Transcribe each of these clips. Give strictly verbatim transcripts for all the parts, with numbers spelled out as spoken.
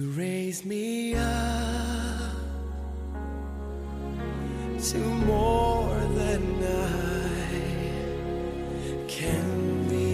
You raise me up to more than I can be.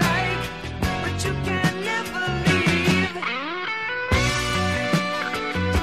You can never leave.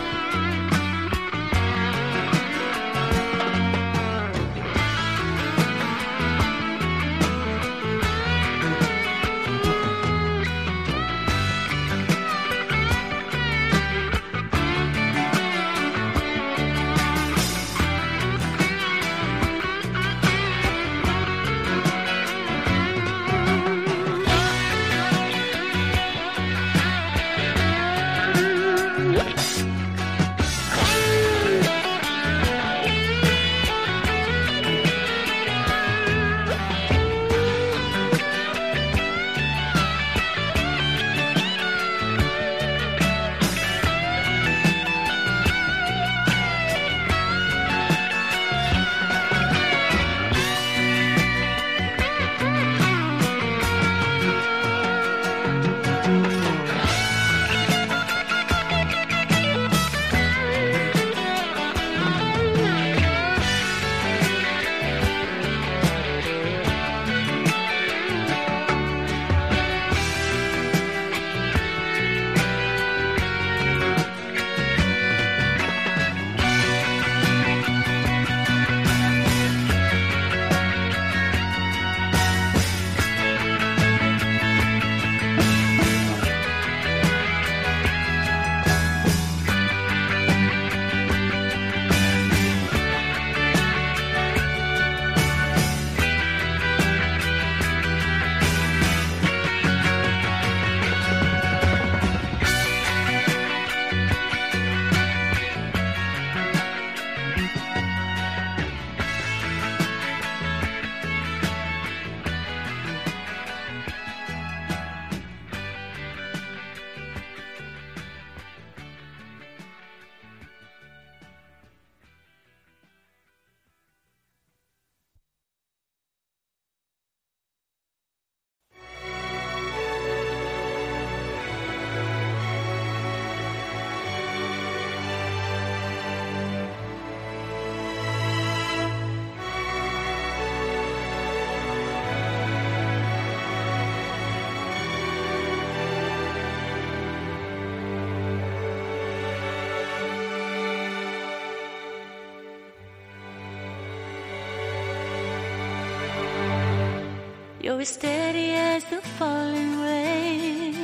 You're as steady as the falling rain.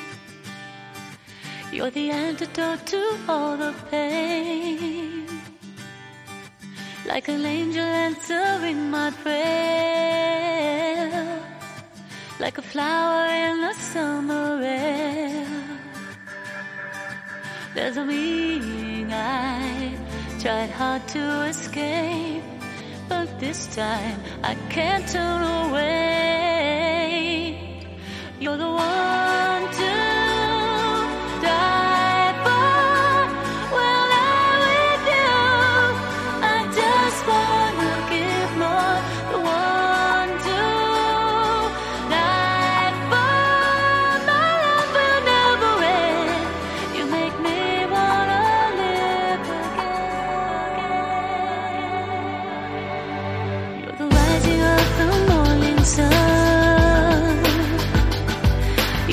You're the antidote to all the pain. Like an angel answering my prayer. Like a flower in the summer air. There's a meaning I tried hard to escape, but this time I can't turn away. You're the one to die for. Well, I'm with you. I just wanna give more. The one to die for. My love will never end. You make me wanna live again. You're the rising of the morning sun.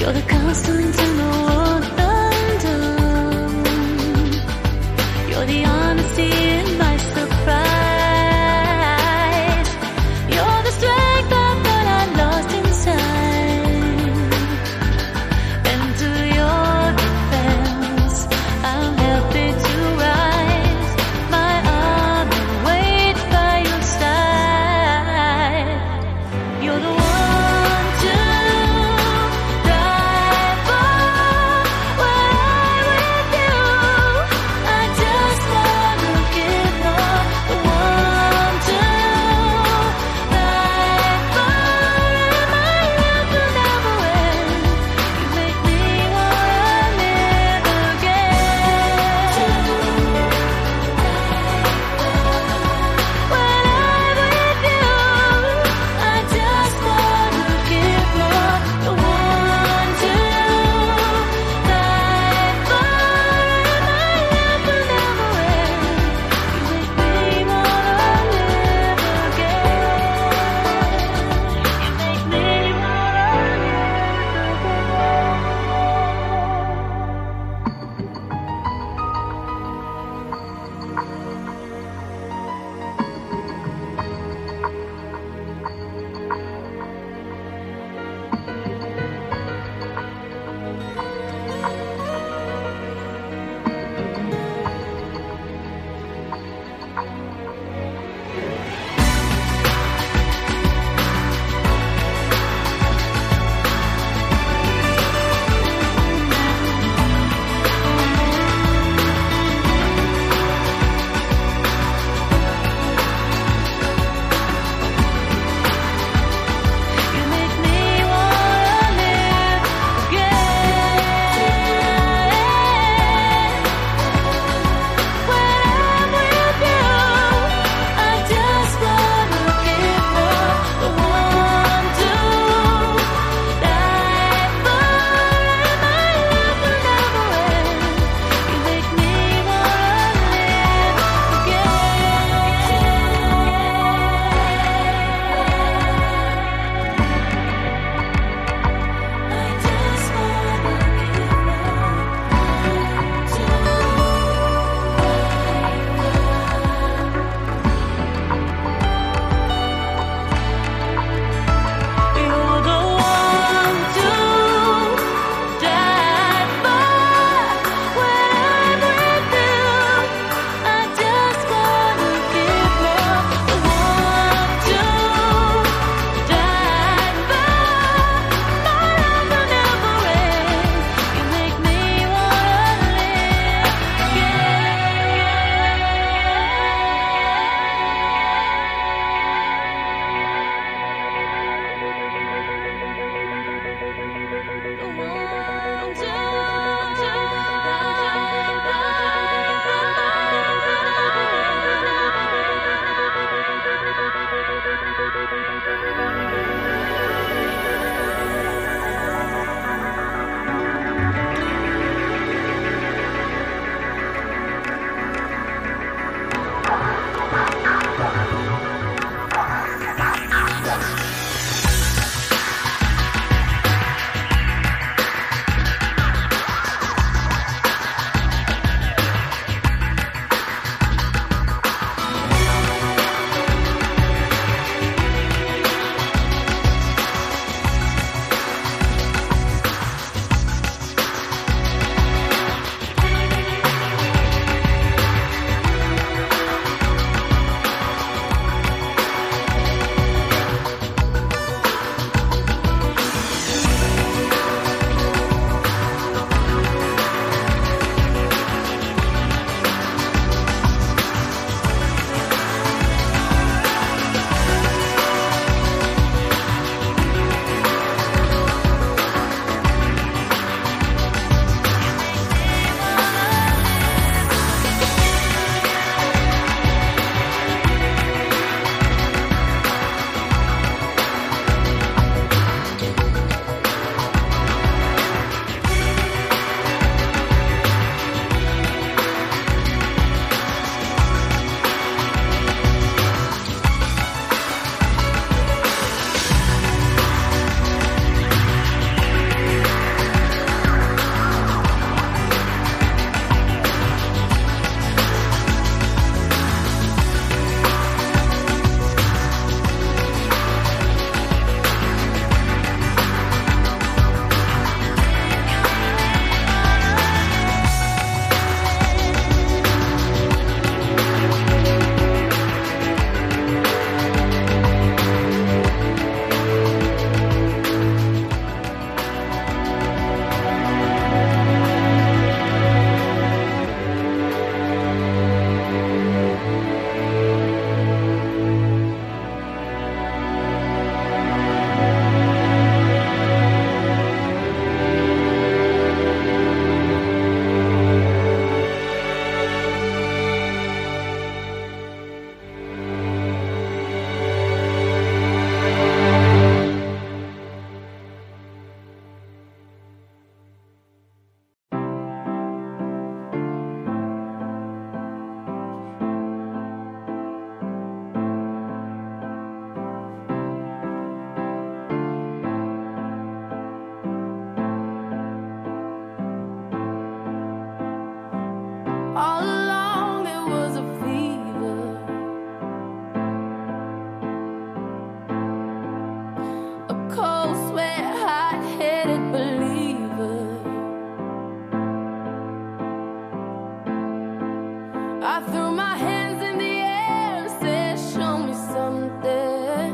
I threw my hands in the air and said, show me something.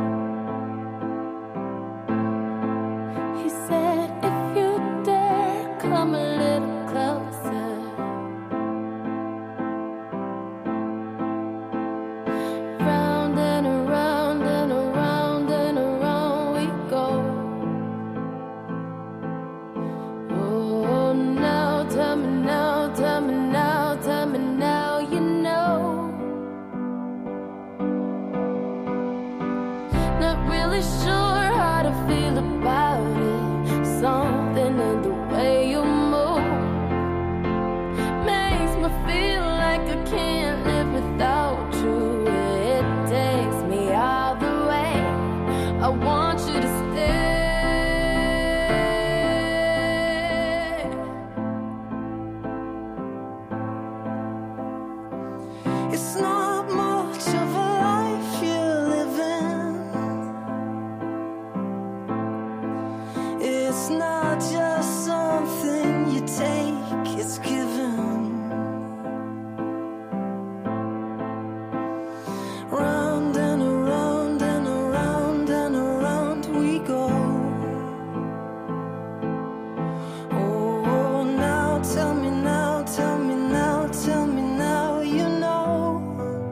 He said, if you dare, come a little closer. Round and around and around and around we go. Oh, now tell me now, tell me now, tell me now, you know. Not really sure how to feel about it. Something in the way you move makes me feel like I can't live without you. It takes me all the way. I want you to stay. It's not much of a life you're living. It's not just something you take, it's given. Round and around and around and around we go. Oh, now tell me now, tell me now, tell me now, you know.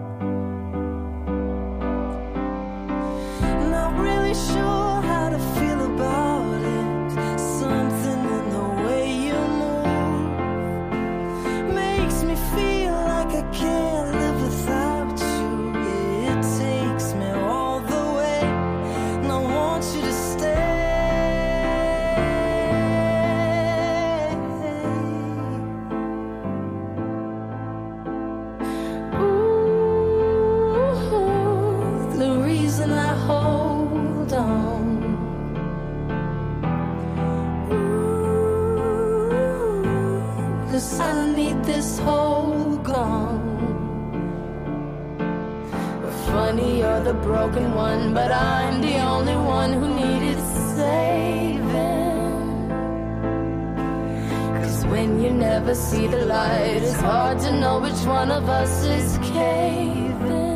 Not really sure how to feel about it. Something in the way you move makes me feel like I can't live without you. It takes me all the way, and I want you to stay. Ooh, the reason I hold on. Ooh, 'cause I need this whole gone. Funny, you're the broken one, but I'm the only one who needed saving. 'Cause when you never see the light, it's hard to know which one of us is caving.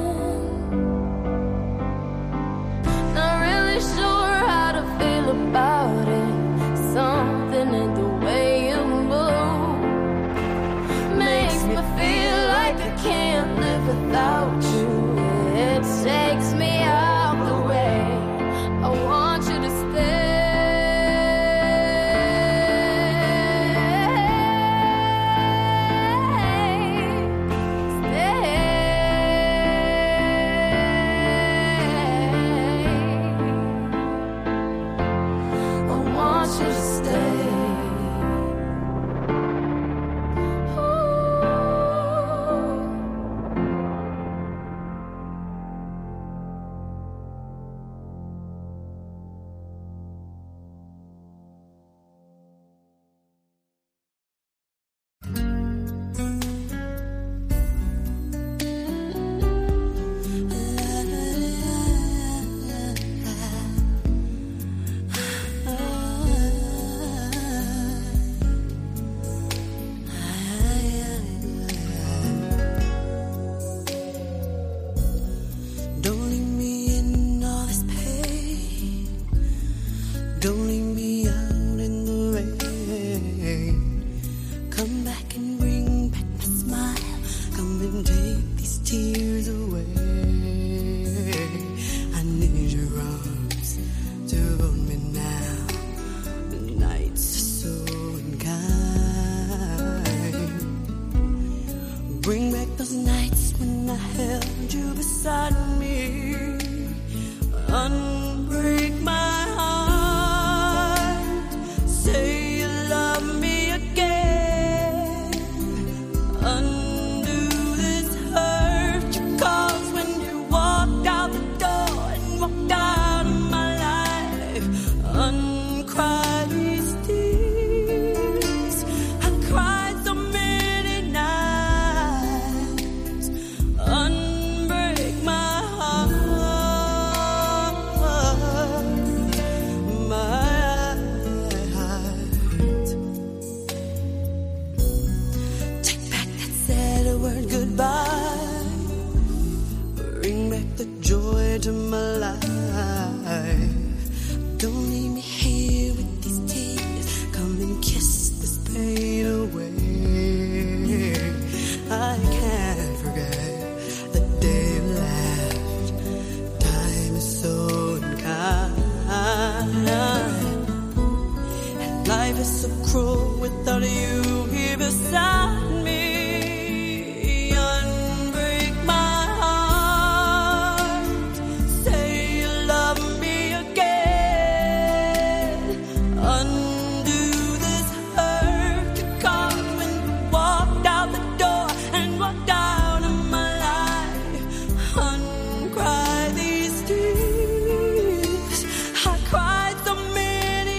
Not really sure how to feel about it. Something in the way you move makes me feel like I can't live without you. It takes me out the way. I want you to stay. Stay. I want you to stay. Don't leave me in all this pain. Don't leave me out in the rain. Come back and bring back my smile. Come and take these tears away. I need your arms to hold me now. The nights are so unkind. Bring back those nights when I held you beside me. Unbreak my heart. Say you love me again. Undo this hurt you caused when you walked out the door and walked out of my life. Uncry these tears. I cried so many nights. Unbreak my heart. into my life. Don't leave me here with these tears. Come and kiss this pain away. I can't forget the day you left. Time is so unkind, and life is so cruel without you here beside me. Unbreak my heart. Say you love me again. Undo this hurt you caused when you walked out the door and walked out of my life. Uncry these tears. I cried so many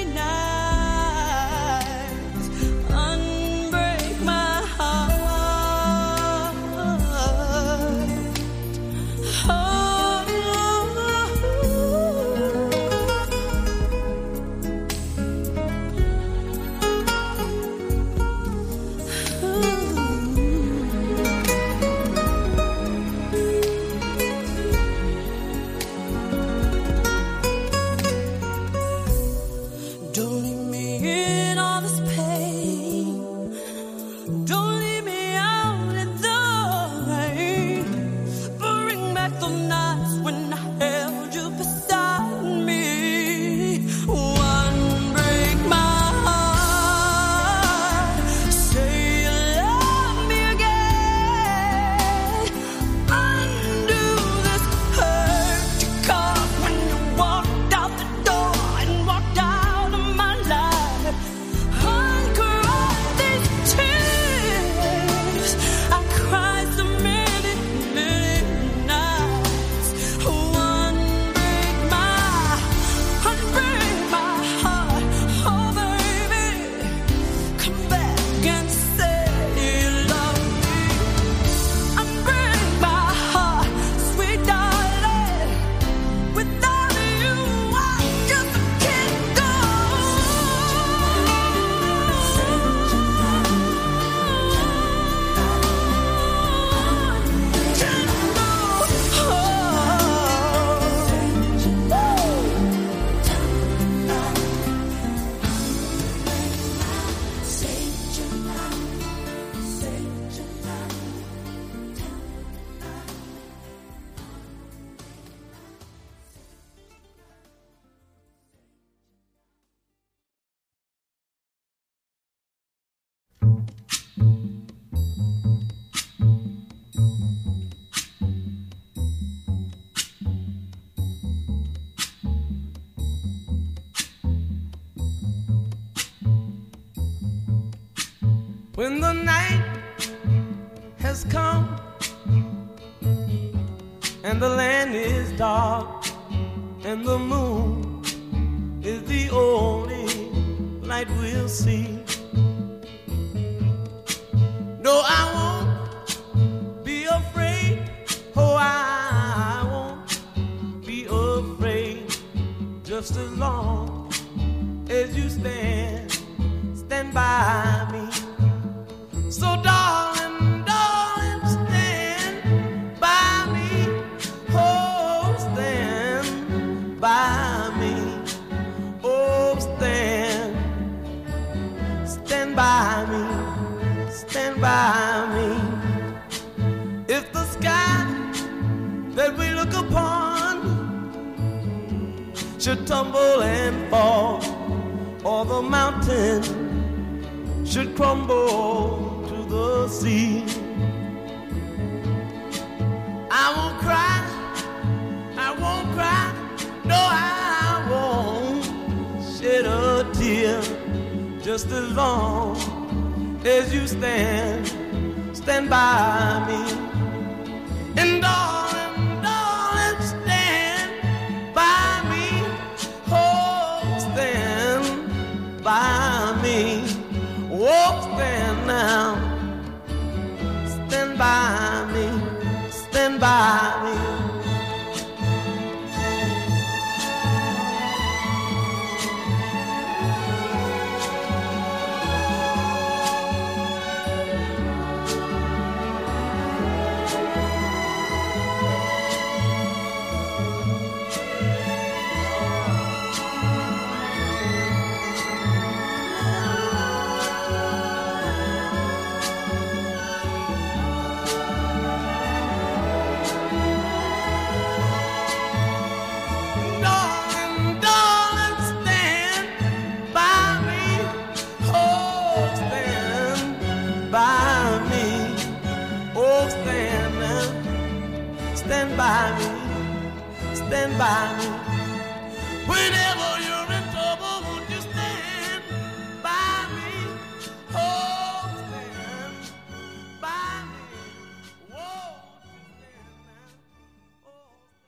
nights. Unbreak my heart. Don't leave me in all this pain. Don't leave me out in the rain. Bring back the nights when I held you beside me. One break my heart. Say you love me again. Undo this hurt you caused when you walked out the door and walked out of my life. Uncry these tears. I cried so many, many nights. One break my, unbreak my heart. Oh baby, come back and say you love me. Unbreak my heart, sweet darling. Without you, I just can't go. When the night has come and the land is dark and the moon is the only light we'll see. No, I won't be afraid. Oh, I won't be afraid. Just as long as you stand, stand by me. So darling, darling, stand by me. Oh, stand by me. Oh, stand, stand by me. Stand by me. If the sky that we look upon should tumble and fall, or the mountain should crumble to the sea, I won't cry, I won't cry, no, I won't shed a tear. Just as long as you stand, stand by me. And darling, darling, stand by me. Oh, stand by me. Oh, stand now. Stand by me. Stand by me. stand by me, stand by me. Whenever you're in trouble, won't you stand by me? Oh, stand by me. Whoa, stand now. Oh,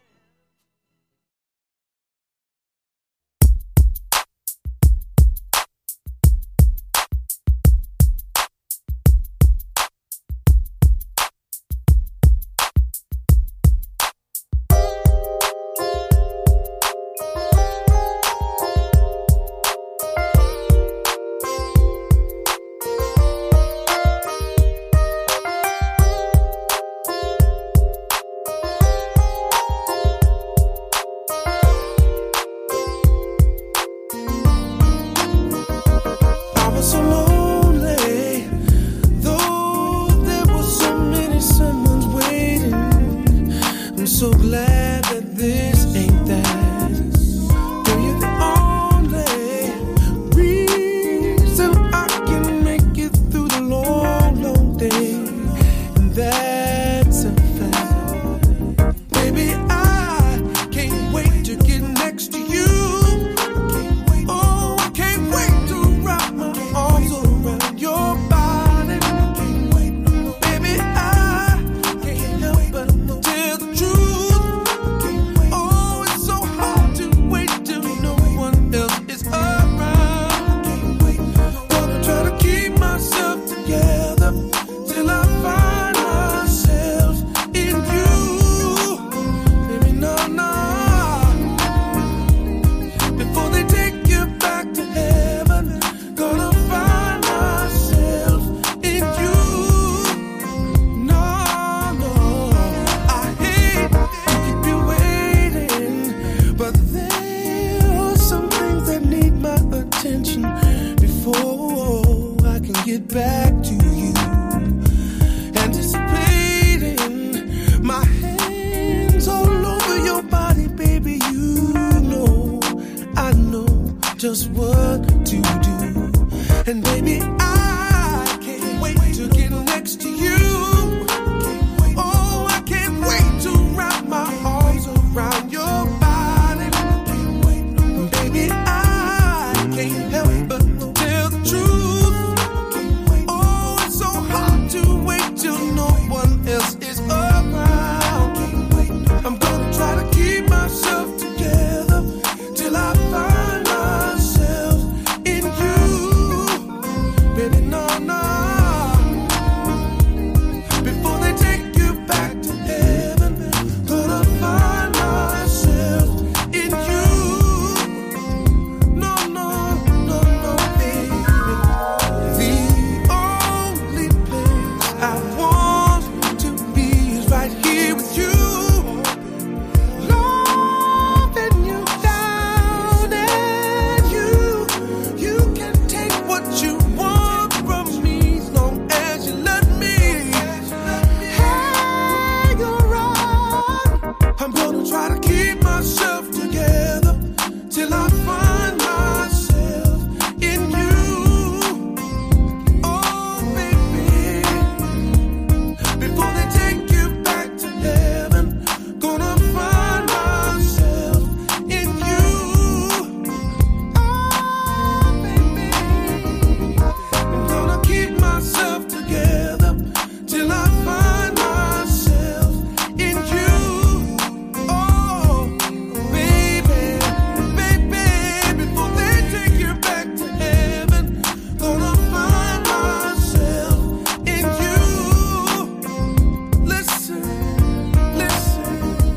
just what to do. And baby, I can't wait to get next to you. Oh, I can't wait to wrap my arms around your body. Baby, I can't help but tell the truth. Oh, it's so hard to wait till no one else is around. I'm gonna try to keep myself together till I find myself in you. Baby, no, no. Before they take you back to heaven, gonna find myself in you. No, no, no, no, baby. The only place I want to be is right here with you. Loving you down and you, you can take what you want from me as long as you let me hang around. I'm gonna try to keep myself together till I find myself in you. Oh, baby, before they take you back to heaven, gonna find myself in you. Oh, baby, I'm gonna keep myself together till I find myself in you. Oh, baby, baby, before they take you back to heaven, gonna find myself in you. Listen, listen.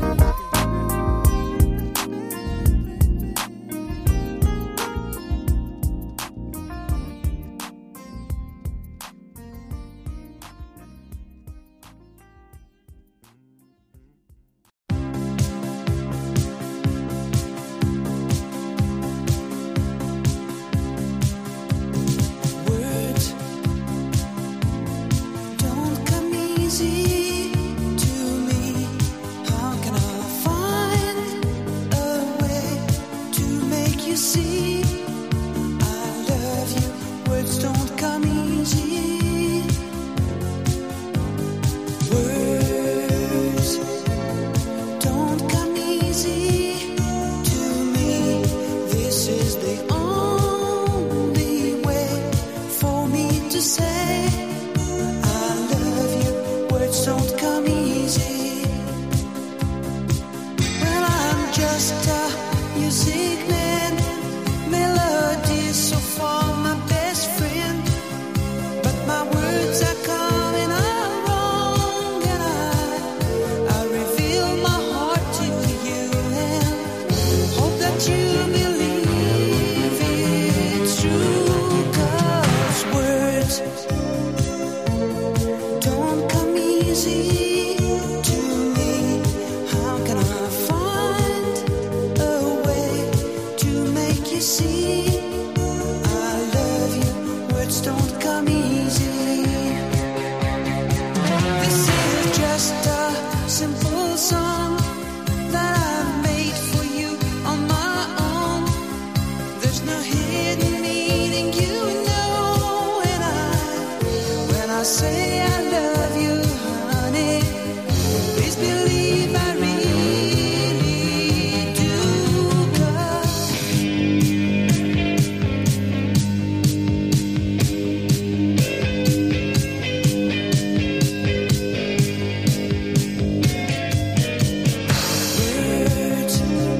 Words don't come easy to me. How can I find a way to make you see I love you? Words don't come easy. Words words don't come easy. Well, I'm just a music man, melody so far my best friend, but my words are coming out wrong, and I, I reveal my heart to you and hope that you believe it's true, 'cause words don't come easy to me. How can I find a way to make you see I love you? Words don't come easy. This is just a simple song that I've made for you on my own. There's no hidden meaning, you know, and I, when I say I love you, honey, please believe I really do, 'cause words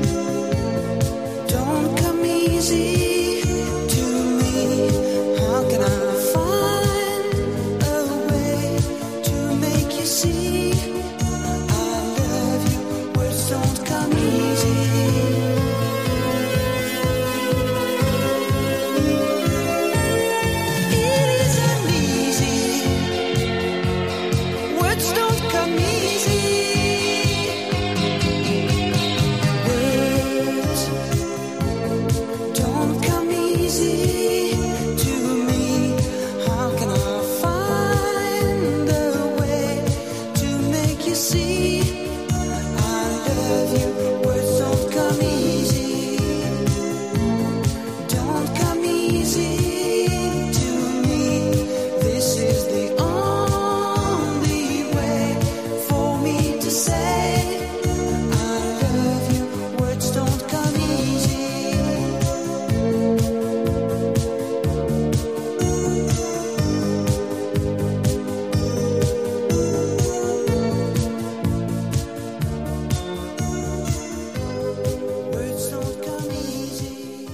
don't come easy to me. How can I find a way to make you see I love you? Words don't come easy. It isn't easy. Words don't come easy. Words don't come easy to me. How can I find a way to make you see I love you? Words don't come easy. Don't come easy to me. This is the only way for me to say I love you. Words don't come easy. Words don't come easy.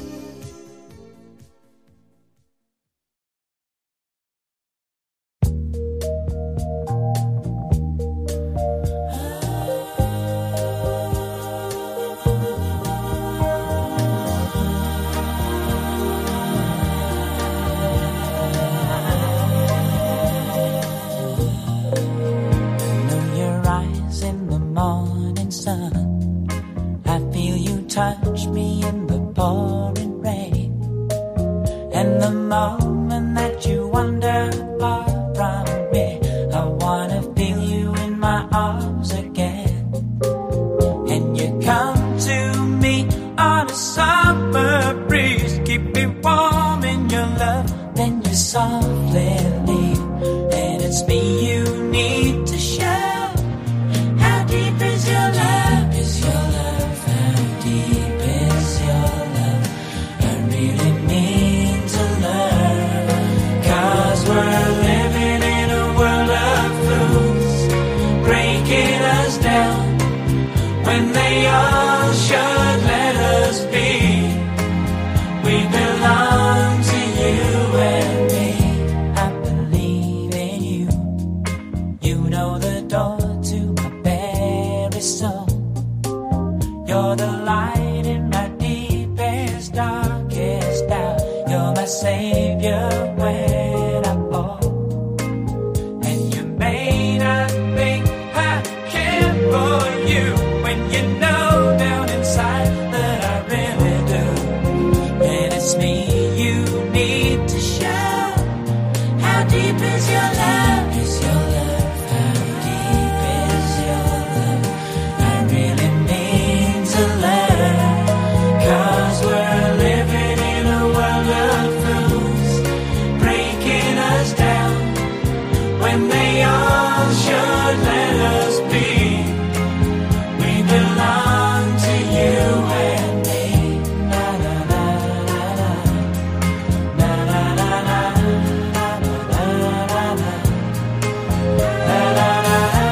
Know your eyes in the morning sun. I feel you touch me in the pouring rain. And the moment that you wander far from me, I wanna feel you in my arms again. And you come to me on a summer breeze, keep me warm in your love. Then you softly leave, and it's me you need to show. How deep is your love? Is your love? How deep is your love? I really mean to learn, 'cause we're living in a world of fools, breaking us down when they all should let us be. We belong to you and me. I believe in you. You know the door to my very soul. You're the light in my deepest, darkest hour. You're my savior when I fall. And you may not think I care for you when you know down inside that I really do. And it's me you need to show. How deep is your love? Is your love? How deep is your love? I really mean to learn, 'cause we're living in a world of fools, breaking us down when they all should let us be. We belong to you and me. Na na na na na. Na na na na. Na na na na. Na na na na.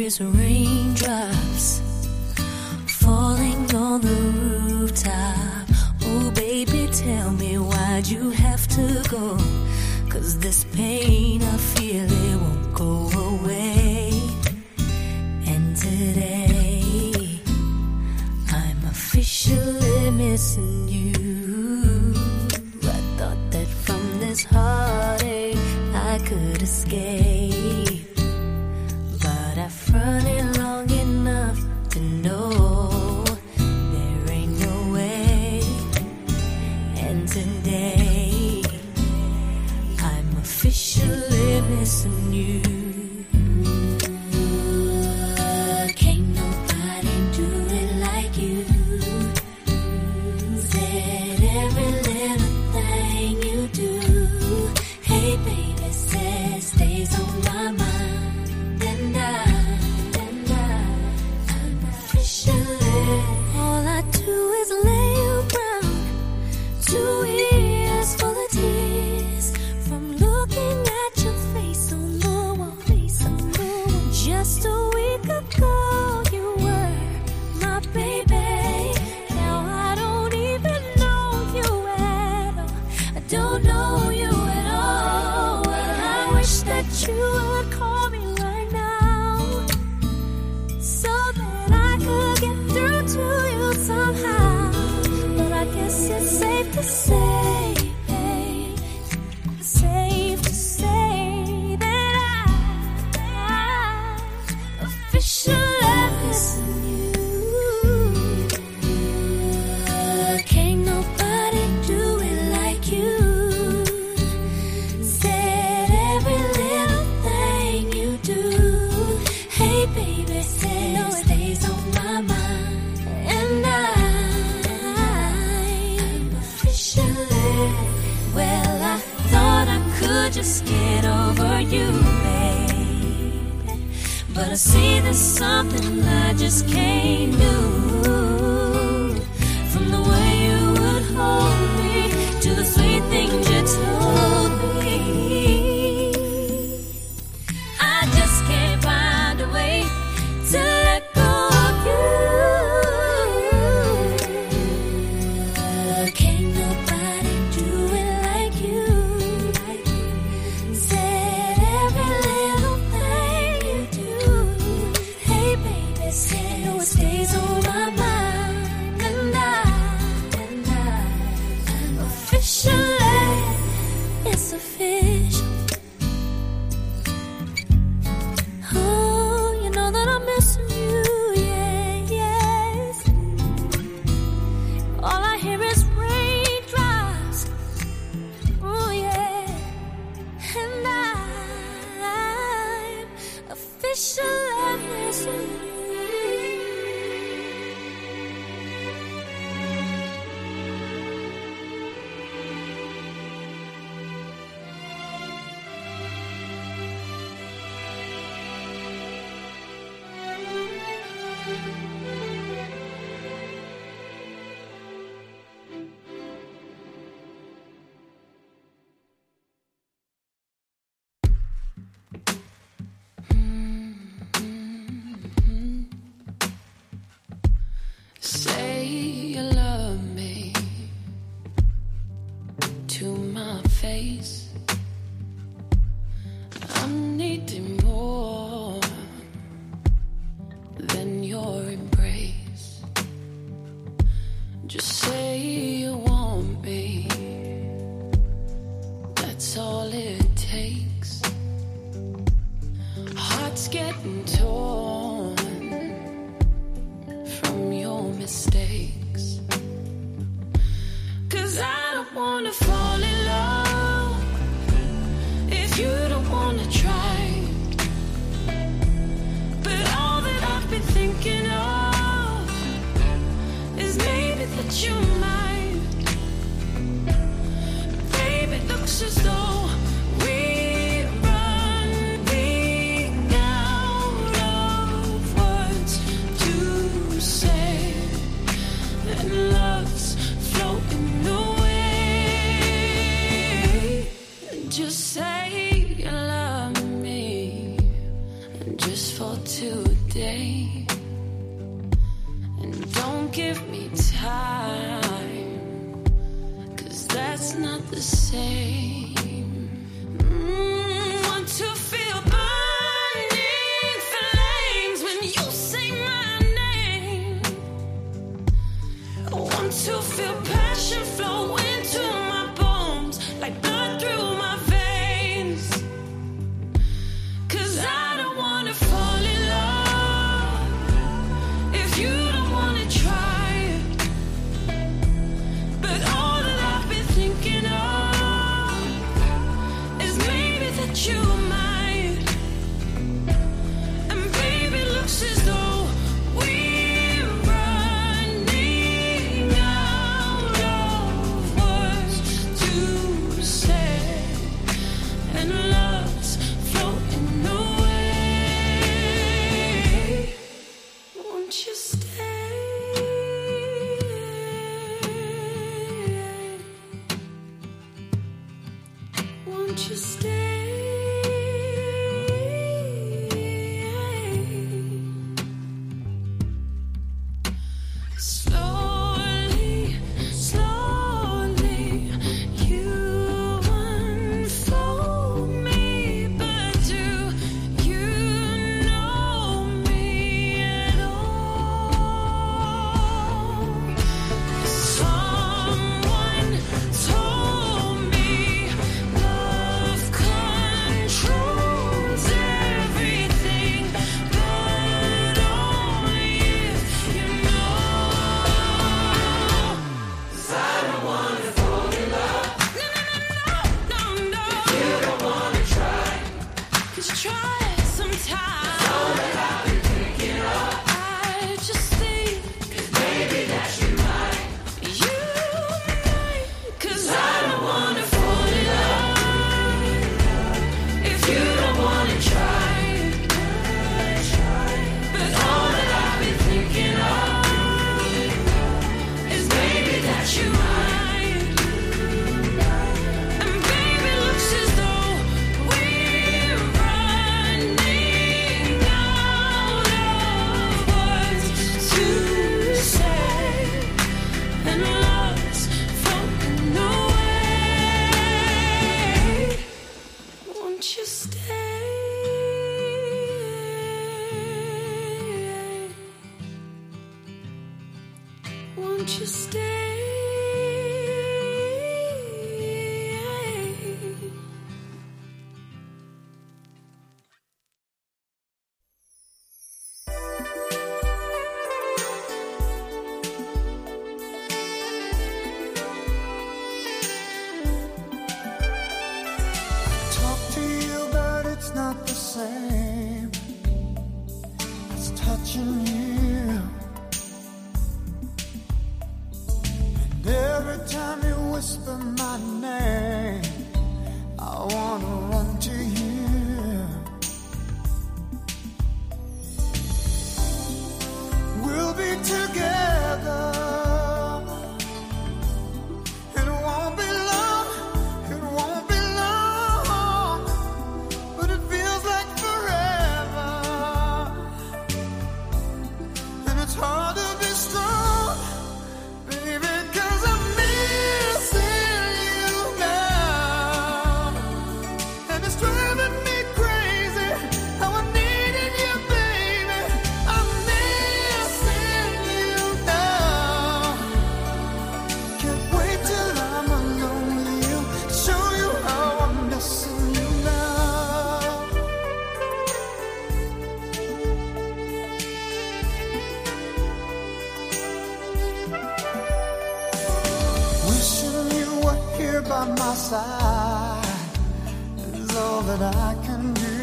is raindrops falling on the rooftop. Oh baby, tell me why'd you have to go? 'Cause this pain I feel, it won't go away. And today I'm officially missing you. I thought that from this heartache I could escape, but I've run it long enough to know there ain't no way. And today I'm officially missing you. Can't nobody do it like you. Said every little thing you do. Hey baby, says stays on my mind. And I, and I, I'm officially. All I do is lay around, two ears full of tears from looking at your face on the wall. Face on the wall. Just a week ago you were my baby. Now I don't even know you at all. I don't know you at all. Well, I wish that you would call me right now, so that I could get through to you somehow. But I guess it's safe to say, safe to say that I, I'm officially missing you. Can't nobody do it like you. Said every little thing you do. Hey baby, say no, it stays on my mind. And I, I'm officially. Well, I thought I could just get over you, babe, but I see there's something I just can't do. From the way you would hold me to the sweet things you told me, I just can't find a way to let go of you. Can't nobody do it like you. Said every little thing you do. Hey baby, say no, it stays on my mind. And I, and I, I'm officially, it's official. Oh, you know that I'm missing you, yeah, yes. All I hear is raindrops, oh yeah. And I'm officially missing you. Say you love me to my face. I'm needing more than your embrace. Just say you want me. That's all it takes. Heart's getting torn from your mistakes. 'Cause I don't wanna fall in love if you don't wanna try. But all that I've been thinking of is maybe that you might. Baby, it looks as though we're running out of words to say, and love's floating away. Just say you love me, just for today. me time, 'cause that's not the same. Mm, want to feel burning flames when you say my name. Want to feel passion flow into my bones like blood through my veins. 'Cause I don't wanna fall in love if you don't wanna try it. But all that I've been thinking of is maybe that you might. And baby, looks as though we're running out of words to say, and love's floating away. Won't you stay? Won't you stay? Slowly, slowly, you unfold me, but do you know me at all? Someone told me love controls everything, but only if you know. 'Cause I don't wanna fall in love. No, no, no, no, no. You don't wanna try. 'Cause try it sometime. That's all that I've been thinking of. I just think, 'cause maybe that you might. You might. 'Cause I don't wanna fall in love if you don't wanna try. But all that I've been thinking of is maybe that you might. And baby, looks as though we're running out of words to say, and love's floating away. Won't you stay? Won't you stay? Talk to you, but it's not the same as touching you. And every time you whisper my name, I wanna run to you. We'll be together. It won't be long, it won't be long, but it feels like forever. And it's hard to be strong, baby, 'cause I'm missing you now. And it's driving me crazy how I'm needing you, baby. I'm missing you now. Can't wait till I'm alone with you to show you how I'm missing you now. Wishing you were here by my side is all that I can do.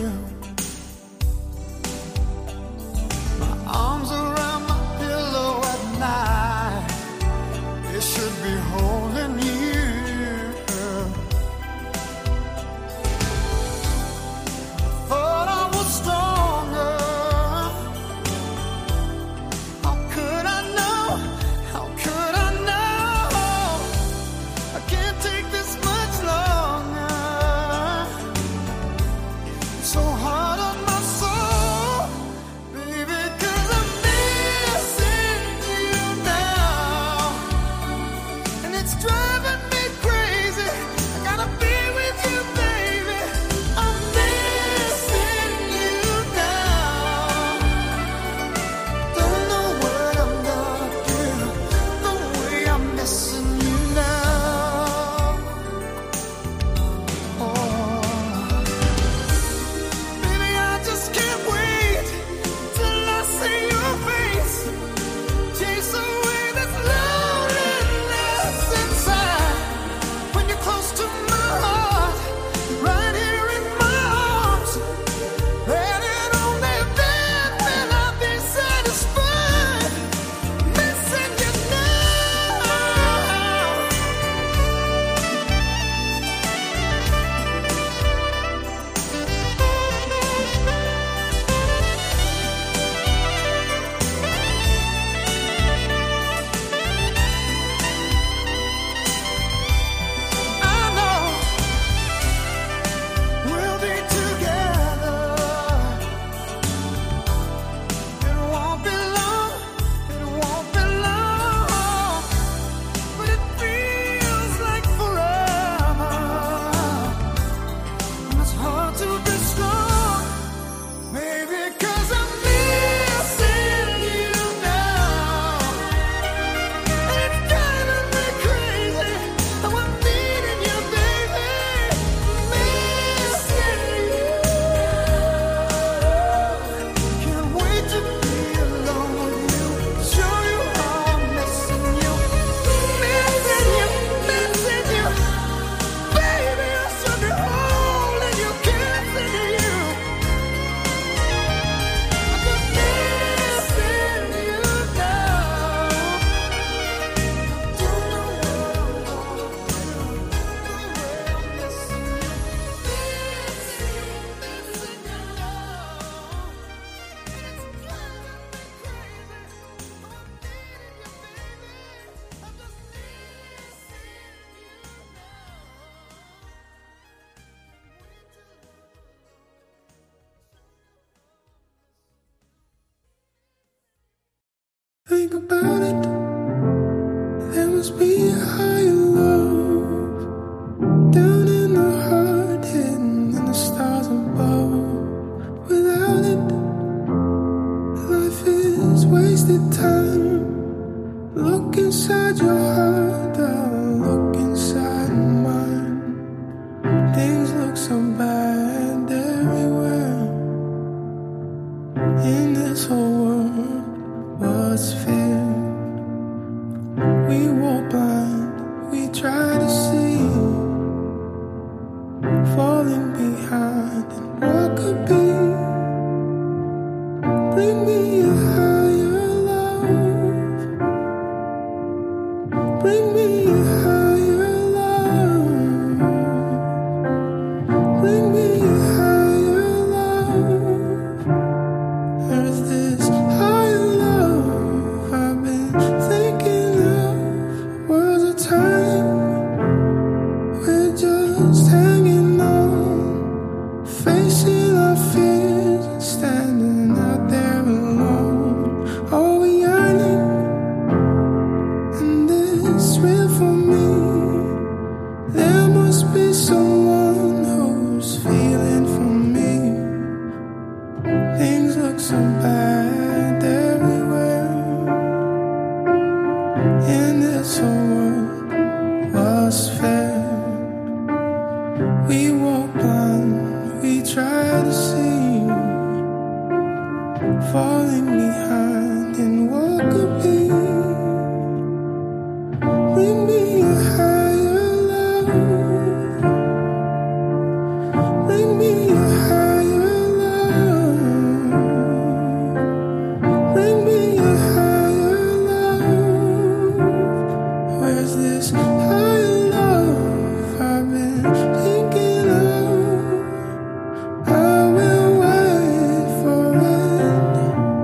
My arms around my pillow at night, they should be holding you. Thought I was stronger. How could I know? How could I know? I can't take this much longer. look inside your heart, I'll look inside mine. Things look so bad everywhere. In this whole world, what's fair? We walk blind, we try to see, falling behind and what could be. Bring me a higher love. Bring me a higher love. Bring me a higher love. There's this higher love I've been thinking of. Was a time we're just hanging on, facing our fears and standing out there alone. Are we yearning? And it's real for me. There must be someone who's feeling for me. Things look so bad everywhere. In this whole world, what's fair? We walk blind, we try to see, falling behind in what could be. Bring me a higher love. Bring me a higher love. Bring me a higher love. Where's this higher love I've been thinking of? I will wait for it.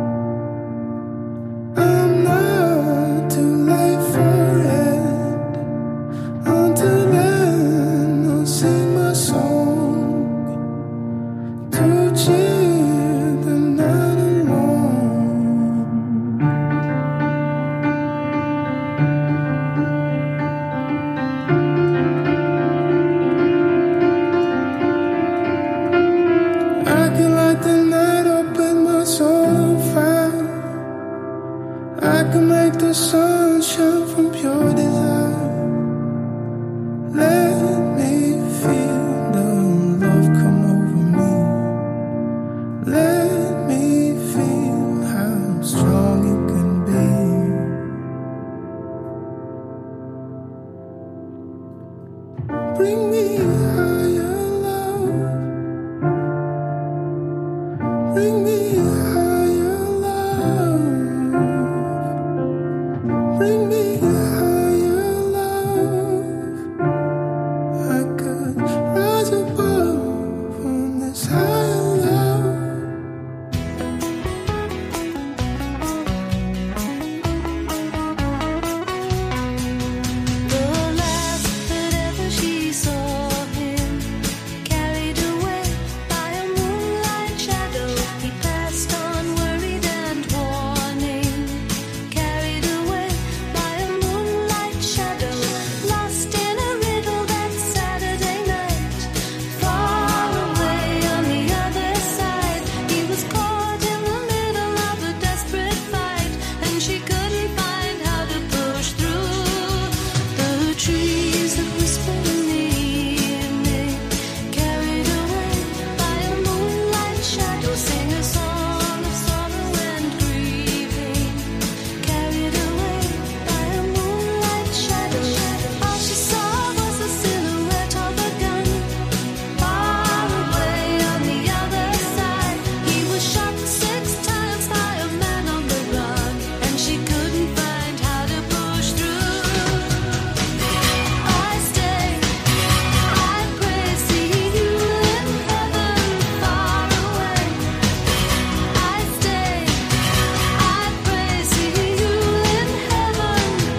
I'm not too late for it. Until then, I'll sing my song to cheer the night along. I can light the night up with my soul on fire. I can make the sun shine from pure desire. Let me feel the love come over me. Let me feel how strong it can be. Bring me a higher love. Bring me a higher love. Bring me a higher